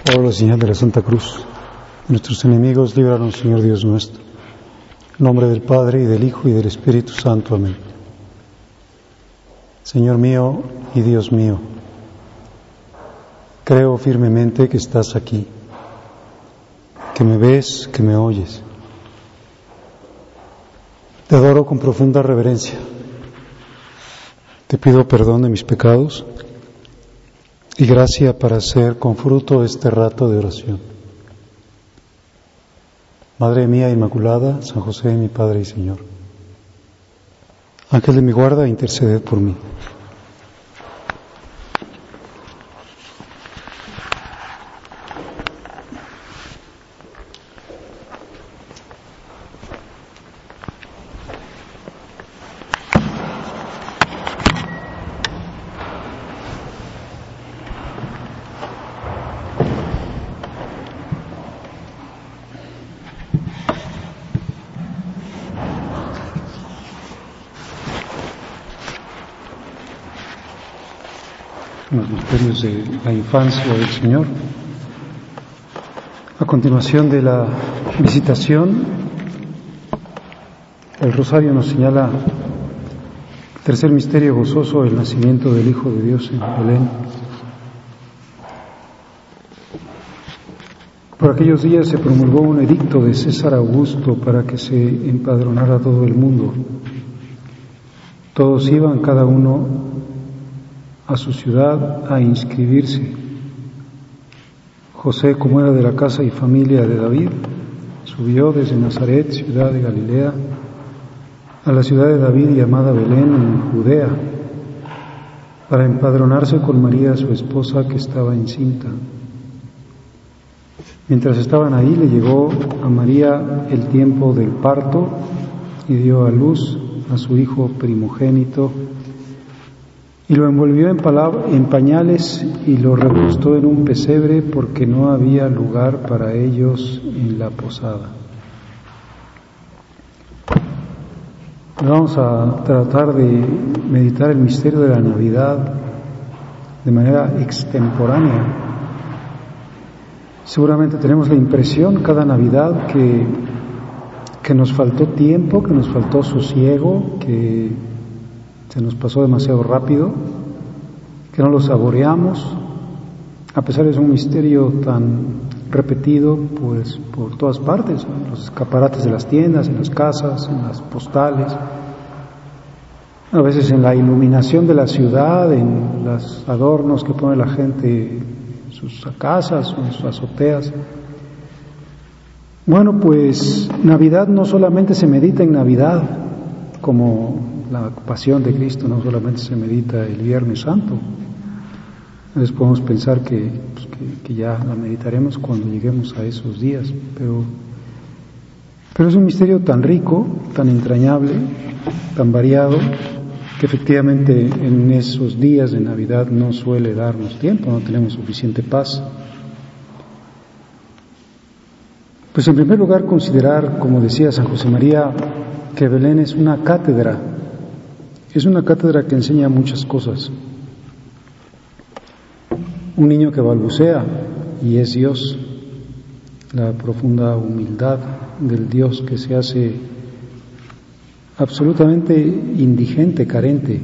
Ahora la señal de la Santa Cruz. Nuestros enemigos, líbranos, Señor Dios nuestro. En nombre del Padre, y del Hijo, y del Espíritu Santo. Amén. Señor mío y Dios mío, creo firmemente que estás aquí, que me ves, que me oyes. Te adoro con profunda reverencia. Te pido perdón de mis pecados y gracia para hacer con fruto este rato de oración. Madre mía Inmaculada, San José, mi Padre y Señor, Ángel de mi guarda, interceded por mí. Los misterios de la infancia del Señor. A continuación de la visitación, el rosario nos señala el tercer misterio gozoso, el nacimiento del Hijo de Dios en Belén. Por aquellos días se promulgó un edicto de César Augusto para que se empadronara todo el mundo. Todos iban, cada uno a su ciudad, a inscribirse. José, como era de la casa y familia de David, subió desde Nazaret, ciudad de Galilea, a la ciudad de David llamada Belén, en Judea, para empadronarse con María, su esposa, que estaba encinta. Mientras estaban ahí, le llegó a María el tiempo del parto y dio a luz a su hijo primogénito, y lo envolvió en pañales y lo recostó en un pesebre porque no había lugar para ellos en la posada. Vamos a tratar de meditar el misterio de la Navidad de manera extemporánea. Seguramente tenemos la impresión cada Navidad que nos faltó tiempo, que nos faltó sosiego, que se nos pasó demasiado rápido, que no lo saboreamos, a pesar de que es un misterio tan repetido pues por todas partes, ¿no? En los escaparates de las tiendas, en las casas, en las postales, a veces en la iluminación de la ciudad, en los adornos que pone la gente en sus casas o en sus azoteas. Bueno, pues Navidad no solamente se medita en Navidad, como la pasión de Cristo no solamente se medita el Viernes Santo. Entonces podemos pensar que ya la meditaremos cuando lleguemos a esos días, pero es un misterio tan rico, tan entrañable, tan variado, que efectivamente en esos días de Navidad no suele darnos tiempo, no tenemos suficiente paz. Pues en primer lugar considerar, como decía San José María, que Belén es una cátedra que enseña muchas cosas. Un niño que balbucea y es Dios, la profunda humildad del Dios que se hace absolutamente indigente, carente.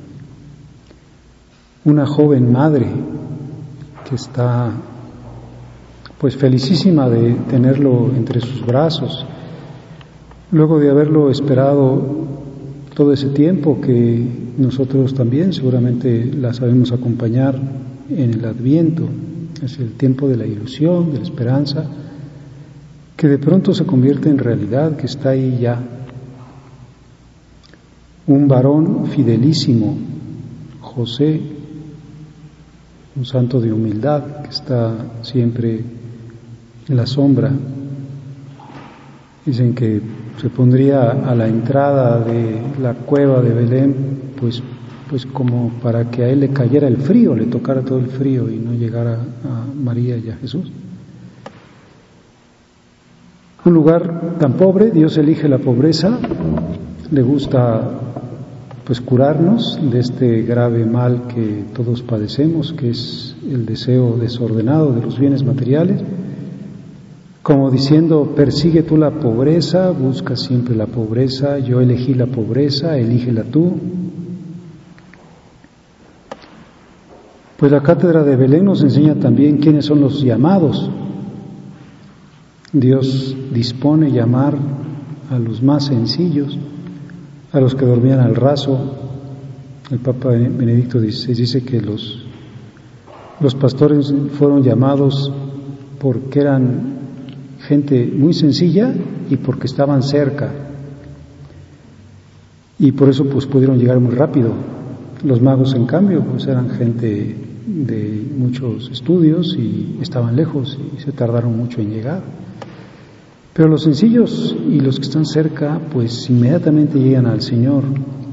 Una joven madre que está pues felicísima de tenerlo entre sus brazos, luego de haberlo esperado todo ese tiempo, que nosotros también seguramente la sabemos acompañar en el Adviento. Es el tiempo de la ilusión, de la esperanza, que de pronto se convierte en realidad, que está ahí ya. Un varón fidelísimo, José, un santo de humildad que está siempre en la sombra. Dicen que se pondría a la entrada de la cueva de Belén, pues como para que a él le cayera el frío, le tocara todo el frío y no llegara a María y a Jesús. Un lugar tan pobre, Dios elige la pobreza, le gusta pues curarnos de este grave mal que todos padecemos, que es el deseo desordenado de los bienes materiales, como diciendo: persigue tú la pobreza, busca siempre la pobreza, yo elegí la pobreza, elígela tú. Pues la cátedra de Belén nos enseña también quiénes son los llamados. Dios dispone llamar a los más sencillos, a los que dormían al raso. El Papa Benedicto XVI dice que los pastores fueron llamados porque eran gente muy sencilla y porque estaban cerca, y por eso pues pudieron llegar muy rápido. Los magos, en cambio, pues eran gente de muchos estudios y estaban lejos y se tardaron mucho en llegar. Pero los sencillos y los que están cerca, pues inmediatamente llegan al Señor.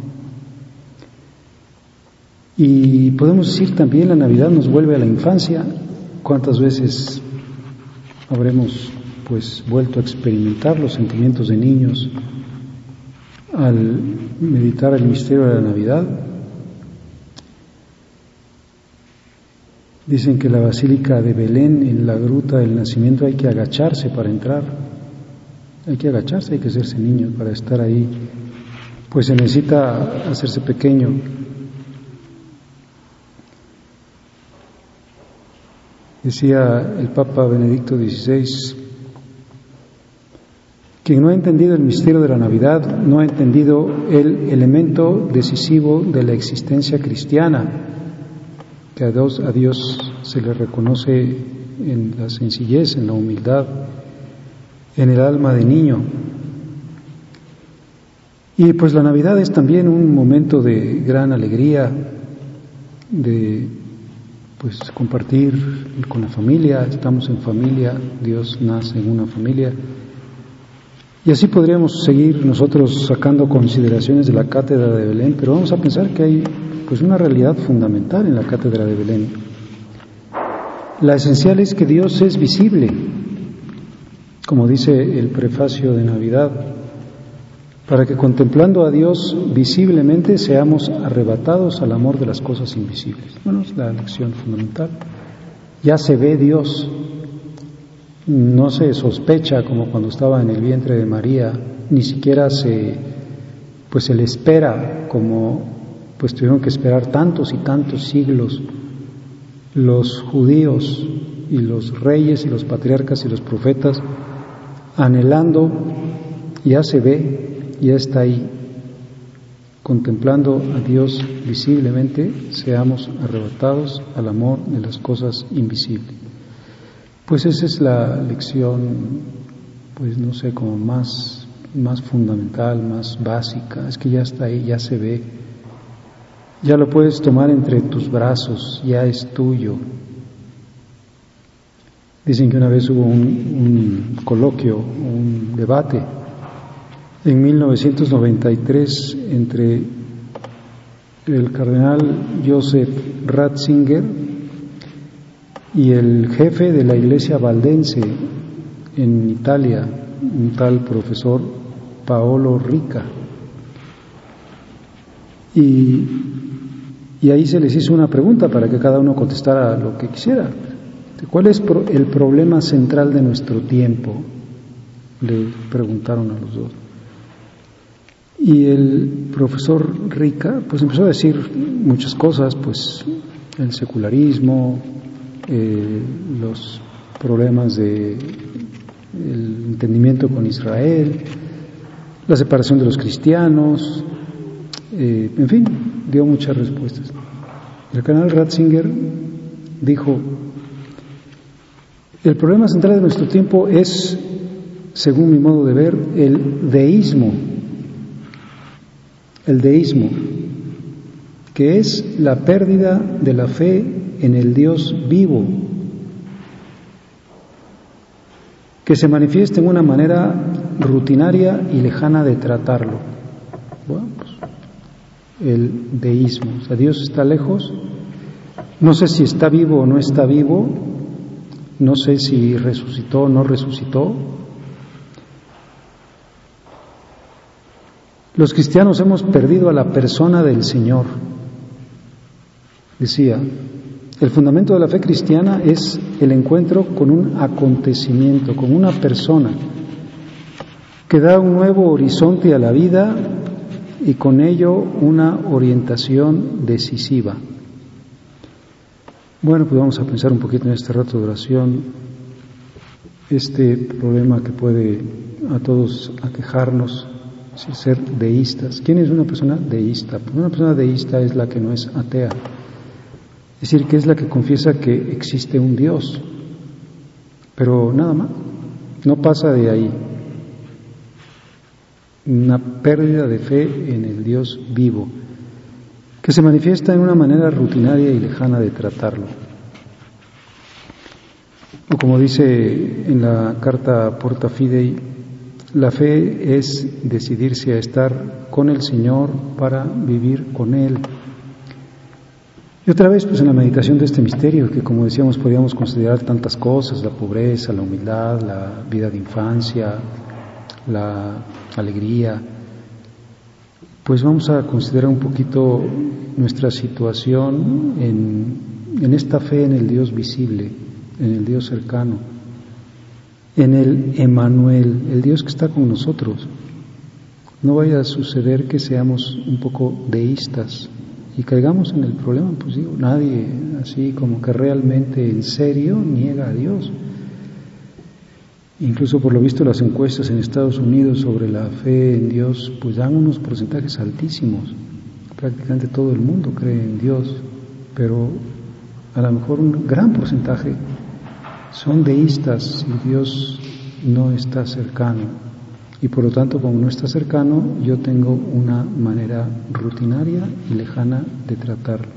Y podemos decir también, la Navidad nos vuelve a la infancia. ¿Cuántas veces habremos pues vuelto a experimentar los sentimientos de niños al meditar el misterio de la Navidad? Dicen que en la Basílica de Belén, en la Gruta del Nacimiento, hay que agacharse para entrar. Hay que agacharse, hay que hacerse niño para estar ahí. Pues se necesita hacerse pequeño. Decía el Papa Benedicto XVI: quien no ha entendido el misterio de la Navidad no ha entendido el elemento decisivo de la existencia cristiana, que a Dios se le reconoce en la sencillez, en la humildad, en el alma de niño. Y pues la Navidad es también un momento de gran alegría, de pues compartir con la familia. Estamos en familia, Dios nace en una familia. Y así podríamos seguir nosotros sacando consideraciones de la Cátedra de Belén, pero vamos a pensar que hay pues una realidad fundamental en la Cátedra de Belén. La esencial es que Dios es visible, como dice el prefacio de Navidad, para que contemplando a Dios visiblemente seamos arrebatados al amor de las cosas invisibles. Bueno, es la lección fundamental. Ya se ve Dios, no se sospecha como cuando estaba en el vientre de María, ni siquiera se le espera como pues tuvieron que esperar tantos y tantos siglos los judíos y los reyes y los patriarcas y los profetas, anhelando. Ya se ve, ya está ahí, contemplando a Dios visiblemente, seamos arrebatados al amor de las cosas invisibles. Pues esa es la lección, pues no sé, como más fundamental, más básica. Es que ya está ahí, ya se ve, ya lo puedes tomar entre tus brazos, ya es tuyo. Dicen que una vez hubo un coloquio, un debate en 1993 entre el cardenal Joseph Ratzinger y el jefe de la iglesia valdense en Italia, un tal profesor Paolo Rica. Y ahí se les hizo una pregunta para que cada uno contestara lo que quisiera. ¿Cuál es el problema central de nuestro tiempo?, le preguntaron a los dos. Y el profesor Rica pues empezó a decir muchas cosas, pues el secularismo, los problemas de el entendimiento con Israel, la separación de los cristianos, en fin, dio muchas respuestas. El cardenal Ratzinger dijo: el problema central de nuestro tiempo es, según mi modo de ver, el deísmo, que es la pérdida de la fe en el Dios vivo, que se manifiesta en una manera rutinaria y lejana de tratarlo. Bueno, pues, el deísmo, o sea, Dios está lejos, no sé si está vivo o no está vivo, no sé si resucitó o no resucitó. Los cristianos hemos perdido a la persona del Señor. Decía, el fundamento de la fe cristiana es el encuentro con un acontecimiento, con una persona que da un nuevo horizonte a la vida y con ello una orientación decisiva. Bueno, pues vamos a pensar un poquito en este rato de oración, este problema que puede a todos aquejarnos, ser deístas. ¿Quién es una persona deísta? Pues una persona deísta es la que no es atea, es decir, que es la que confiesa que existe un Dios, pero nada más, no pasa de ahí. Una pérdida de fe en el Dios vivo, que se manifiesta en una manera rutinaria y lejana de tratarlo. O como dice en la carta Porta Fidei, la fe es decidirse a estar con el Señor para vivir con Él. Y otra vez, pues en la meditación de este misterio, que como decíamos podíamos considerar tantas cosas, la pobreza, la humildad, la vida de infancia, la alegría, pues vamos a considerar un poquito nuestra situación en esta fe en el Dios visible, en el Dios cercano, en el Emmanuel, el Dios que está con nosotros. No vaya a suceder que seamos un poco deístas y caigamos en el problema, pues digo, nadie así como que realmente en serio niega a Dios. Incluso por lo visto las encuestas en Estados Unidos sobre la fe en Dios pues dan unos porcentajes altísimos. Prácticamente todo el mundo cree en Dios, pero a lo mejor un gran porcentaje son deístas y Dios no está cercano. Y por lo tanto, como no está cercano, yo tengo una manera rutinaria y lejana de tratarlo.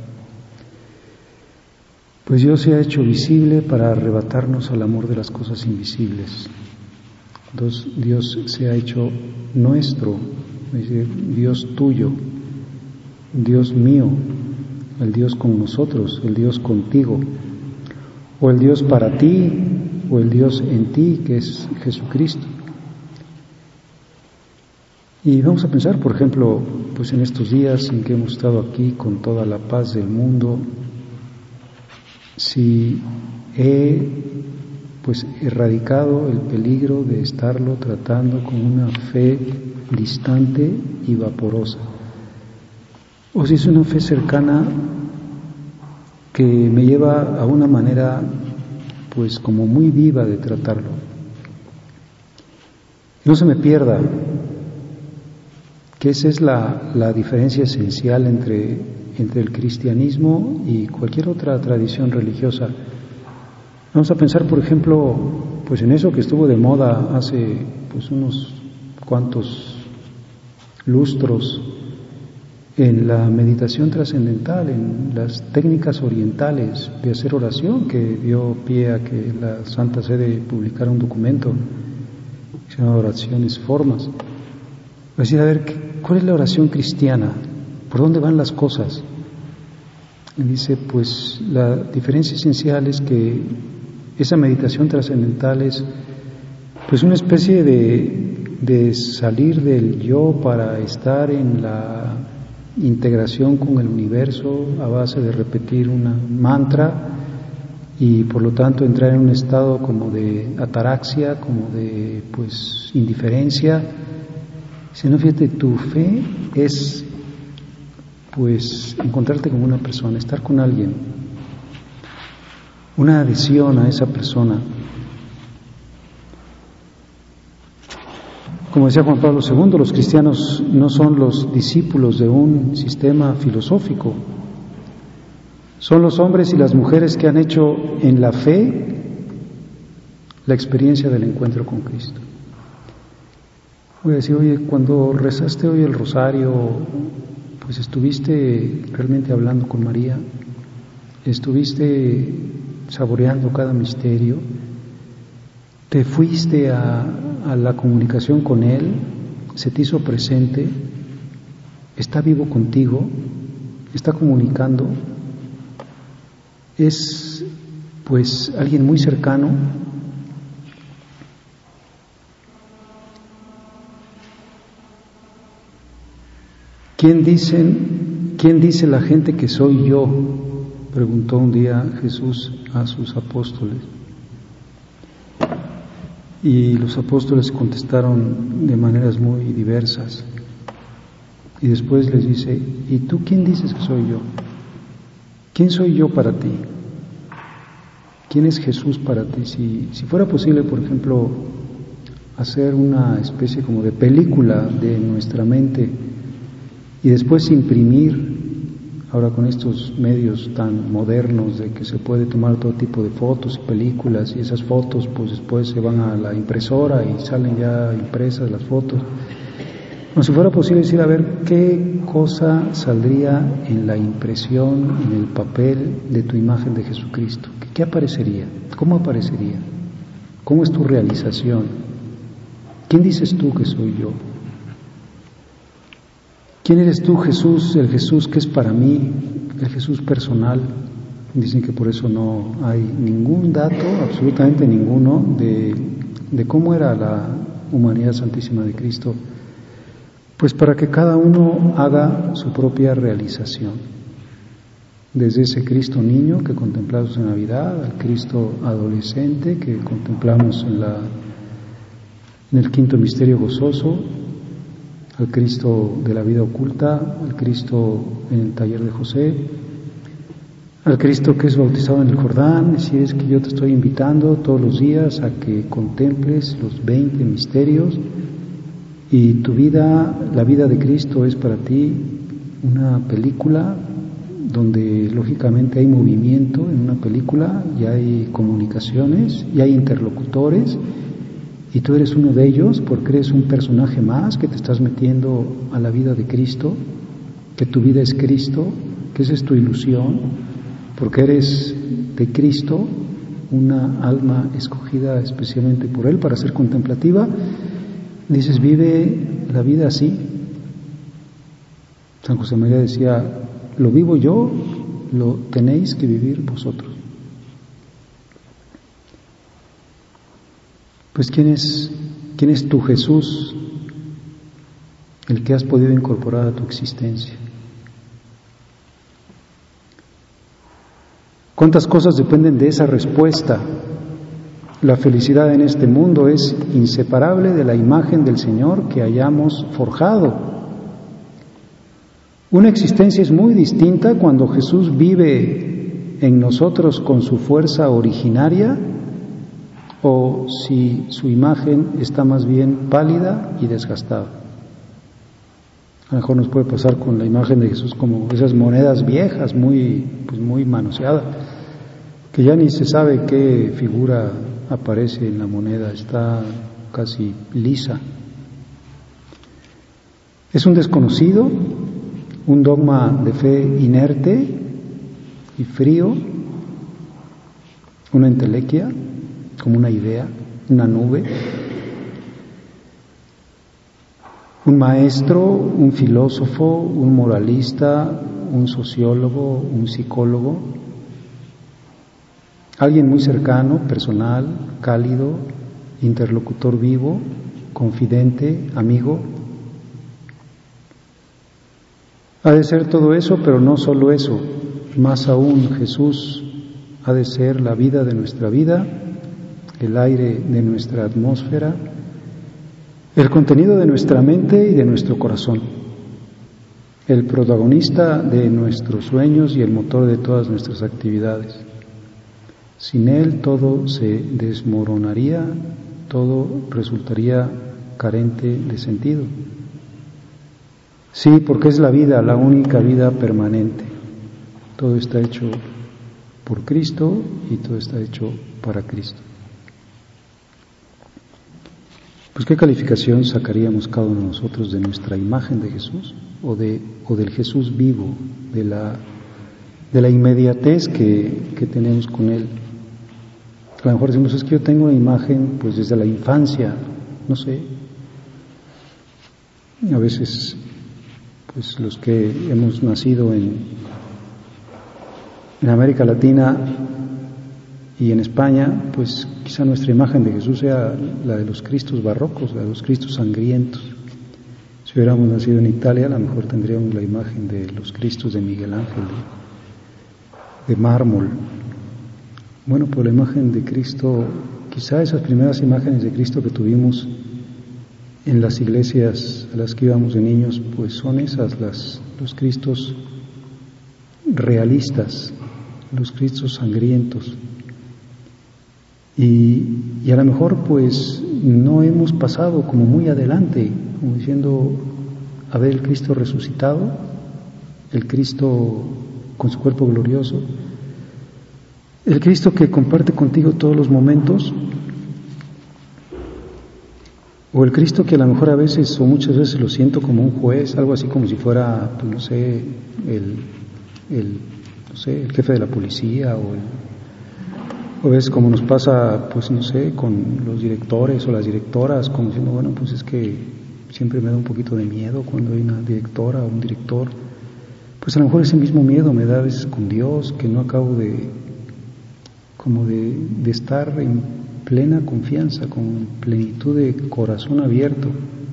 Pues Dios se ha hecho visible para arrebatarnos al amor de las cosas invisibles. Entonces Dios se ha hecho nuestro, es decir, Dios tuyo, Dios mío, el Dios con nosotros, el Dios contigo, o el Dios para ti, o el Dios en ti, que es Jesucristo. Y vamos a pensar, por ejemplo, pues en estos días en que hemos estado aquí con toda la paz del mundo, si he pues erradicado el peligro de estarlo tratando con una fe distante y vaporosa, o si es una fe cercana que me lleva a una manera pues como muy viva de tratarlo. No se me pierda que esa es la diferencia esencial entre el cristianismo y cualquier otra tradición religiosa. Vamos a pensar, por ejemplo, pues en eso que estuvo de moda hace pues unos cuantos lustros, en la meditación trascendental, en las técnicas orientales de hacer oración, que dio pie a que la Santa Sede publicara un documento que se llama Oraciones Formas. Es decir, a ver, ¿cuál es la oración cristiana? ¿Por dónde van las cosas? Y dice, pues la diferencia esencial es que esa meditación trascendental es pues una especie de salir del yo para estar en la integración con el universo a base de repetir una mantra y por lo tanto entrar en un estado como de ataraxia, como de pues indiferencia. Si no, fíjate, tu fe es pues encontrarte con una persona, estar con alguien, una adhesión a esa persona. Como decía Juan Pablo II, los cristianos no son los discípulos de un sistema filosófico, son los hombres y las mujeres que han hecho en la fe la experiencia del encuentro con Cristo. Voy a decir, oye, cuando rezaste hoy el rosario, pues estuviste realmente hablando con María, estuviste saboreando cada misterio, te fuiste a la comunicación con Él, se te hizo presente, está vivo contigo, está comunicando, es pues alguien muy cercano. ¿Quién dice la gente que soy yo?, preguntó un día Jesús a sus apóstoles. Y los apóstoles contestaron de maneras muy diversas. Y después les dice: ¿y tú quién dices que soy yo? ¿Quién soy yo para ti? ¿Quién es Jesús para ti? Si fuera posible, por ejemplo, hacer una especie como de película de nuestra mente y después imprimir, ahora con estos medios tan modernos de que se puede tomar todo tipo de fotos y películas, y esas fotos pues después se van a la impresora y salen ya impresas las fotos. Como si fuera posible decir, a ver, ¿qué cosa saldría en la impresión, en el papel de tu imagen de Jesucristo? ¿Qué aparecería? ¿Cómo aparecería? ¿Cómo es tu realización? ¿Quién dices tú que soy yo? ¿Quién eres tú, Jesús? El Jesús que es para mí, el Jesús personal. Dicen que por eso no hay ningún dato, absolutamente ninguno, de cómo era la humanidad santísima de Cristo. Pues para que cada uno haga su propia realización. Desde ese Cristo niño que contemplamos en Navidad, al Cristo adolescente que contemplamos en el quinto misterio gozoso, al Cristo de la vida oculta, al Cristo en el taller de José, al Cristo que es bautizado en el Jordán. Así es que yo te estoy invitando todos los días a que contemples los 20 misterios, y tu vida, la vida de Cristo, es para ti una película donde lógicamente hay movimiento en una película, y hay comunicaciones, y hay interlocutores, y tú eres uno de ellos porque eres un personaje más que te estás metiendo a la vida de Cristo, que tu vida es Cristo, que esa es tu ilusión, porque eres de Cristo, una alma escogida especialmente por Él para ser contemplativa. Dices, vive la vida así. San José María decía, lo vivo yo, lo tenéis que vivir vosotros. Pues ¿quién es tu Jesús, el que has podido incorporar a tu existencia? ¿Cuántas cosas dependen de esa respuesta? La felicidad en este mundo es inseparable de la imagen del Señor que hayamos forjado. Una existencia es muy distinta cuando Jesús vive en nosotros con su fuerza originaria, o si su imagen está más bien pálida y desgastada. A lo mejor nos puede pasar con la imagen de Jesús como esas monedas viejas, muy manoseadas, que ya ni se sabe qué figura aparece en la moneda, está casi lisa. Es un desconocido, un dogma de fe inerte y frío, una entelequia, como una idea, una nube, un maestro, un filósofo, un moralista, un sociólogo, un psicólogo, alguien muy cercano, personal, cálido, interlocutor vivo, confidente, amigo. Ha de ser todo eso, pero no solo eso, más aún Jesús ha de ser la vida de nuestra vida, el aire de nuestra atmósfera, el contenido de nuestra mente y de nuestro corazón, el protagonista de nuestros sueños y el motor de todas nuestras actividades. Sin Él todo se desmoronaría, todo resultaría carente de sentido. Sí, porque es la vida, la única vida permanente. Todo está hecho por Cristo y todo está hecho para Cristo. Pues ¿qué calificación sacaríamos cada uno de nosotros de nuestra imagen de Jesús o del Jesús vivo, de la inmediatez que tenemos con Él? A lo mejor decimos, es que yo tengo una imagen pues desde la infancia, no sé. A veces pues los que hemos nacido en América Latina y en España, pues quizá nuestra imagen de Jesús sea la de los Cristos barrocos, la de los Cristos sangrientos. Si hubiéramos nacido en Italia, a lo mejor tendríamos la imagen de los Cristos de Miguel Ángel, de mármol. Bueno, pues la imagen de Cristo, quizá esas primeras imágenes de Cristo que tuvimos en las iglesias a las que íbamos de niños, pues son esas, los Cristos realistas, los Cristos sangrientos. Y a lo mejor pues no hemos pasado como muy adelante, como diciendo, a ver el Cristo resucitado, el Cristo con su cuerpo glorioso, el Cristo que comparte contigo todos los momentos, o el Cristo que a lo mejor a veces o muchas veces lo siento como un juez, algo así como si fuera, pues no sé, el jefe de la policía, o a veces como nos pasa, pues no sé, con los directores o las directoras, como diciendo, bueno, pues es que siempre me da un poquito de miedo cuando hay una directora o un director. Pues a lo mejor ese mismo miedo me da a veces con Dios, que no acabo de estar en plena confianza, con plenitud de corazón abierto.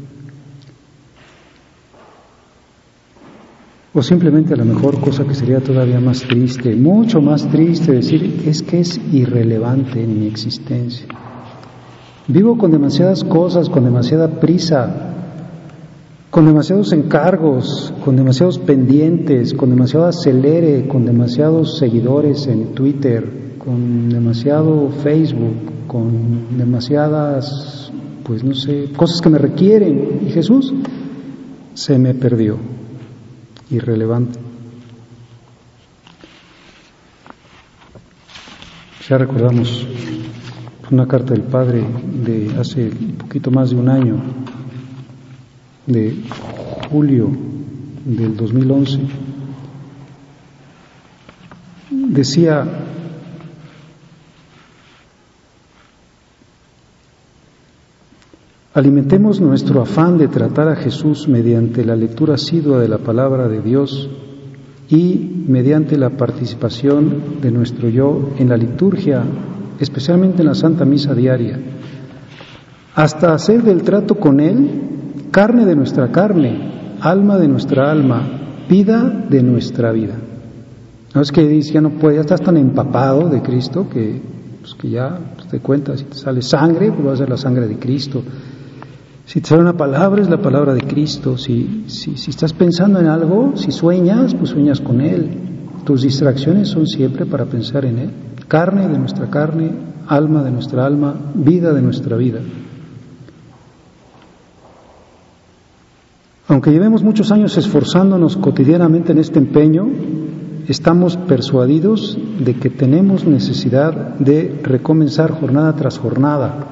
O simplemente a lo mejor, cosa que sería todavía más triste, mucho más triste, decir, es que es irrelevante en mi existencia. Vivo con demasiadas cosas, con demasiada prisa, con demasiados encargos, con demasiados pendientes, con demasiado acelere, con demasiados seguidores en Twitter, con demasiado Facebook, con demasiadas, pues no sé, cosas que me requieren. Y Jesús se me perdió. Irrelevante. Ya recordamos una carta del Padre de hace un poquito más de un año, de julio del 2011. Decía: alimentemos nuestro afán de tratar a Jesús mediante la lectura asidua de la palabra de Dios y mediante la participación de nuestro yo en la liturgia, especialmente en la Santa Misa diaria, hasta hacer del trato con Él carne de nuestra carne, alma de nuestra alma, vida de nuestra vida. No es que dice, ya no puede, ya estás tan empapado de Cristo que ya te cuentas, si te sale sangre, pues va a ser la sangre de Cristo. Si te sale una palabra, es la palabra de Cristo. Si estás pensando en algo, si sueñas, pues sueñas con Él. Tus distracciones son siempre para pensar en Él. Carne de nuestra carne, alma de nuestra alma, vida de nuestra vida. Aunque llevemos muchos años esforzándonos cotidianamente en este empeño, estamos persuadidos de que tenemos necesidad de recomenzar jornada tras jornada.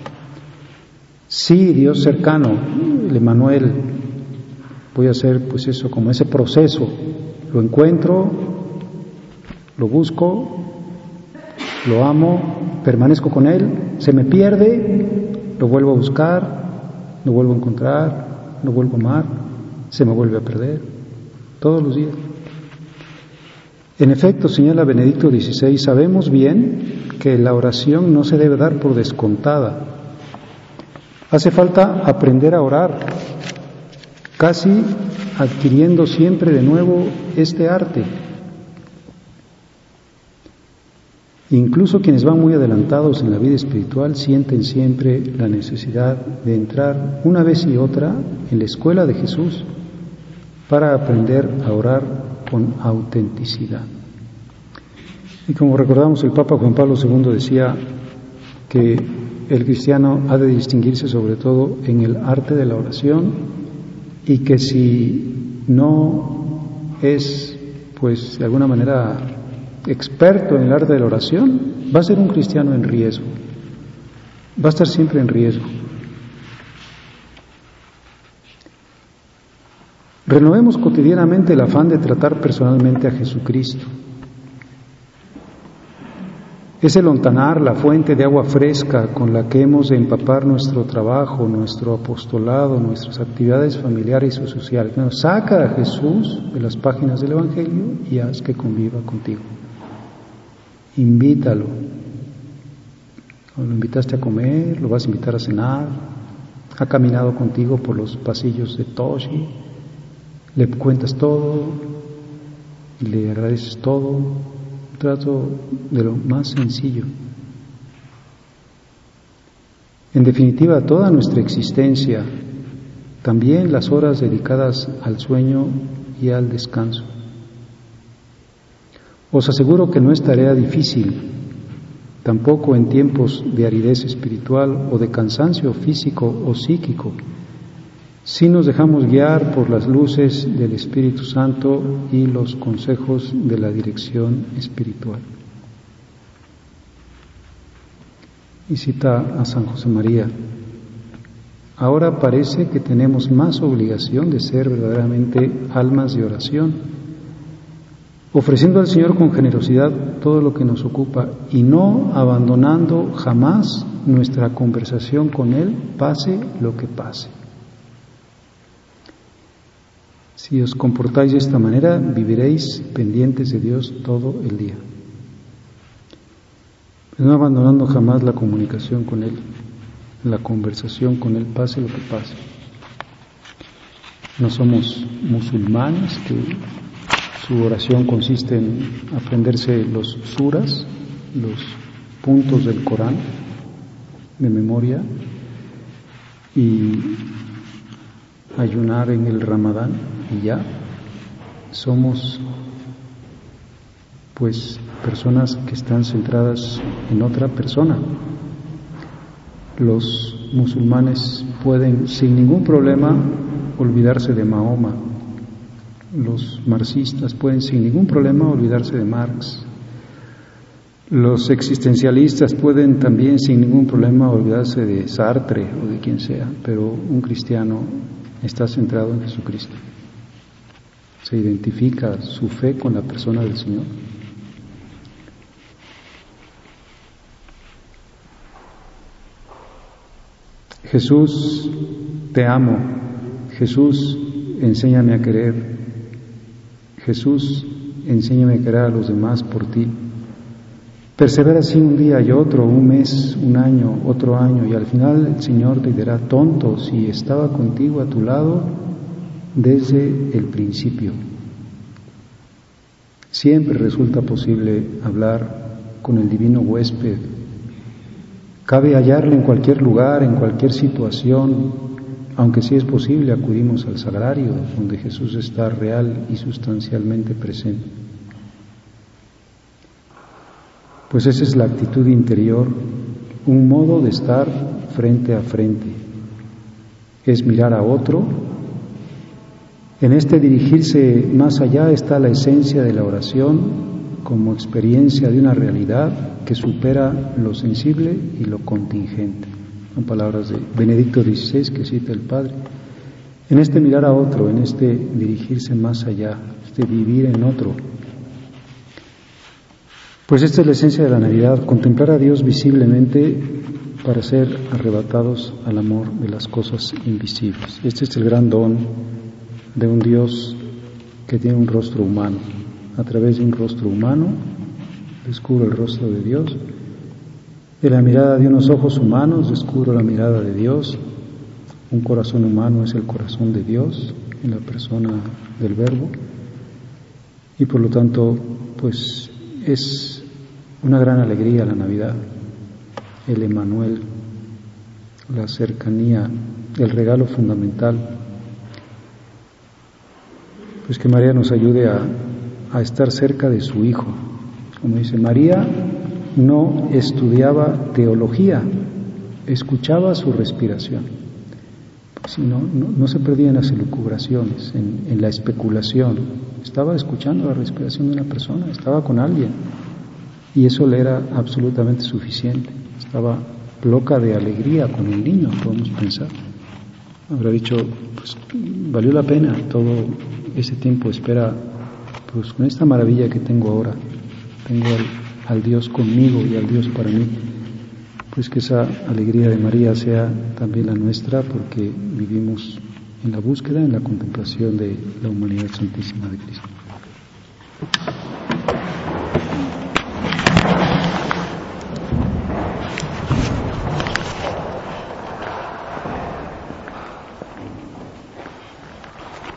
Sí, Dios cercano, el Emmanuel, voy a hacer pues eso, como ese proceso, lo encuentro, lo busco, lo amo, permanezco con Él, se me pierde, lo vuelvo a buscar, lo vuelvo a encontrar, lo vuelvo a amar, se me vuelve a perder, todos los días. En efecto, señala Benedicto XVI, sabemos bien que la oración no se debe dar por descontada. Hace falta aprender a orar, casi adquiriendo siempre de nuevo este arte. Incluso quienes van muy adelantados en la vida espiritual sienten siempre la necesidad de entrar una vez y otra en la escuela de Jesús para aprender a orar con autenticidad. Y como recordamos, el Papa Juan Pablo II decía que el cristiano ha de distinguirse sobre todo en el arte de la oración y que si no es, pues de alguna manera, experto en el arte de la oración, va a ser un cristiano en riesgo, va a estar siempre en riesgo. Renovemos cotidianamente el afán de tratar personalmente a Jesucristo. Es el ontanar, la fuente de agua fresca con la que hemos de empapar nuestro trabajo, nuestro apostolado, nuestras actividades familiares y sociales. Bueno, saca a Jesús de las páginas del Evangelio y haz que conviva contigo. Invítalo. Lo invitaste a comer, lo vas a invitar a cenar, ha caminado contigo por los pasillos de Toshi, le cuentas todo, le agradeces todo, un trato de lo más sencillo. En definitiva, toda nuestra existencia, también las horas dedicadas al sueño y al descanso. Os aseguro que no es tarea difícil, tampoco en tiempos de aridez espiritual o de cansancio físico o psíquico, si nos dejamos guiar por las luces del Espíritu Santo y los consejos de la dirección espiritual. Y cita a San José María: ahora parece que tenemos más obligación de ser verdaderamente almas de oración, ofreciendo al Señor con generosidad todo lo que nos ocupa y no abandonando jamás nuestra conversación con Él, pase lo que pase. Si os comportáis de esta manera, viviréis pendientes de Dios todo el día, no abandonando jamás la comunicación con Él, la conversación con Él, pase lo que pase. No somos musulmanes que su oración consiste en aprenderse los suras, los puntos del Corán de memoria, y ayunar en el Ramadán y ya. Somos pues personas que están centradas en otra persona. Los musulmanes pueden sin ningún problema olvidarse de Mahoma. Los marxistas pueden sin ningún problema olvidarse de Marx. Los existencialistas pueden también sin ningún problema olvidarse de Sartre o de quien sea, pero un cristiano está centrado en Jesucristo. Se identifica su fe con la persona del Señor. Jesús, te amo. Jesús, enséñame a querer. Jesús, enséñame a querer a los demás por ti. Persevera así un día y otro, un mes, un año, otro año, y al final el Señor te dirá: tonto, si estaba contigo a tu lado desde el principio. Siempre resulta posible hablar con el divino huésped. Cabe hallarle en cualquier lugar, en cualquier situación, aunque si es posible acudimos al sagrario, donde Jesús está real y sustancialmente presente. Pues esa es la actitud interior, un modo de estar frente a frente. Es mirar a otro. En este dirigirse más allá está la esencia de la oración como experiencia de una realidad que supera lo sensible y lo contingente. Son palabras de Benedicto XVI que cita el Padre. En este mirar a otro, en este dirigirse más allá, este vivir en otro. Pues esta es la esencia de la Navidad, contemplar a Dios visiblemente para ser arrebatados al amor de las cosas invisibles. Este es el gran don de un Dios que tiene un rostro humano. A través de un rostro humano descubro el rostro de Dios. De la mirada de unos ojos humanos descubro la mirada de Dios. Un corazón humano es el corazón de Dios en la persona del Verbo. Y por lo tanto, pues es una gran alegría la Navidad, el Emmanuel, la cercanía, el regalo fundamental. Pues que María nos ayude a estar cerca de su Hijo. Como dice, María no estudiaba teología, escuchaba su respiración. Pues si no se perdía en las elucubraciones, en la especulación. Estaba escuchando la respiración de una persona, estaba con alguien, y eso le era absolutamente suficiente. Estaba loca de alegría con el niño, podemos pensar. Habrá dicho, pues valió la pena todo ese tiempo de espera, pues con esta maravilla que tengo ahora. Tengo al Dios conmigo y al Dios para mí. Pues que esa alegría de María sea también la nuestra, porque vivimos en la búsqueda, en la contemplación de la humanidad santísima de Cristo.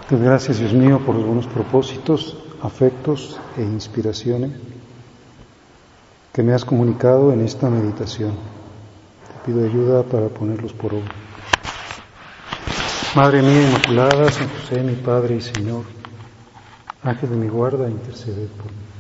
Darte gracias, Dios mío, por los buenos propósitos, afectos e inspiraciones que me has comunicado en esta meditación. Te pido ayuda para ponerlos por obra. Madre mía Inmaculada, San José, mi Padre y Señor, Ángel de mi guarda, interceded por mí.